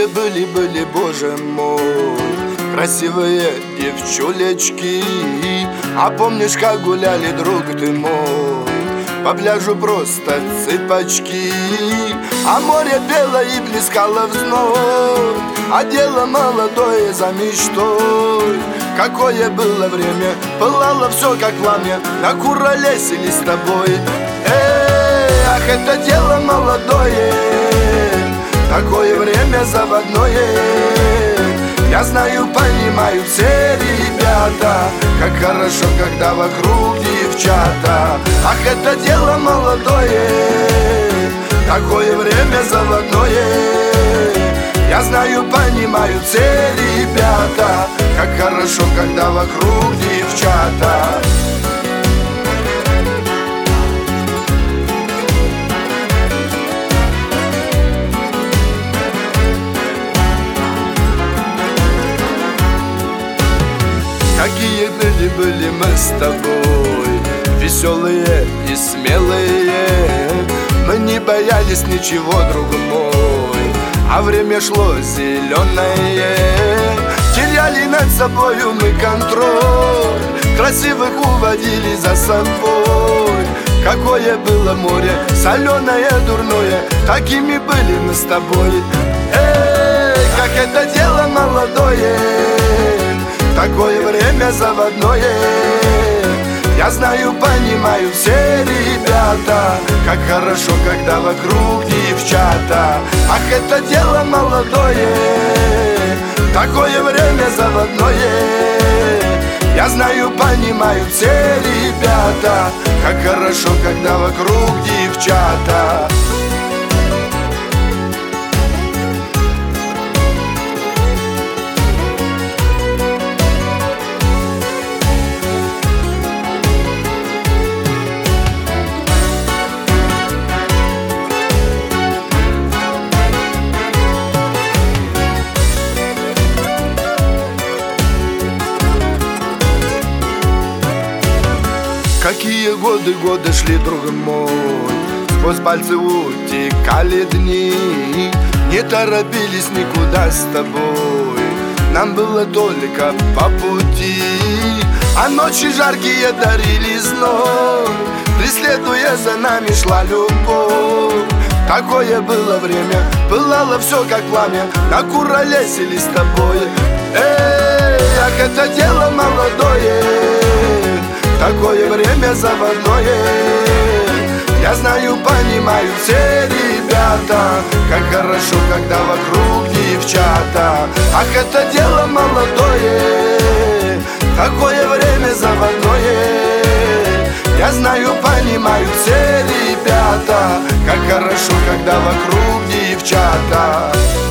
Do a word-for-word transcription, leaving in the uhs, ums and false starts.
Какие были-были, боже мой, красивые девчулечки. А помнишь, как гуляли, друг ты мой, по пляжу просто цыпочки. А море пело и плескало в зной, а дело молодое за мечтой. Какое было время, пылало все как пламя, накуролесили с тобой. Эй, ах, это дело молодое, такое время заводное. Я знаю, понимаю, все ребята, как хорошо, когда вокруг девчата. Ах, это дело молодое, такое время заводное. Я знаю, понимаю, все ребята, как хорошо, когда вокруг девчата. Какие были-были мы с тобой, веселые и смелые. Мы не боялись ничего, друг мой, а время шло зеленое. Теряли над собою мы контроль, красивых уводили за собой. Какое было море, соленое, дурное, такими были мы с тобой. Эй, как это дело молодое, такое время заводное. Я знаю, понимаю, все ребята, как хорошо, когда вокруг девчата. Ах, это дело молодое, такое время заводное. Я знаю, понимаю, все ребята, как хорошо, когда вокруг девчата. Какие годы, годы шли, друг мой, сквозь пальцы утекали дни. Не торопились никуда с тобой, нам было только по пути. А ночи жаркие дарили зной, преследуя за нами шла любовь. Такое было время, пылало все как пламя, накуролесили с тобой. Эй, ах, это дело молодое, такое время заводное. Я знаю, понимаю, все ребята, как хорошо, когда вокруг девчата. Ах, это дело молодое, такое время заводное. Я знаю, понимаю, все ребята, как хорошо, когда вокруг девчата.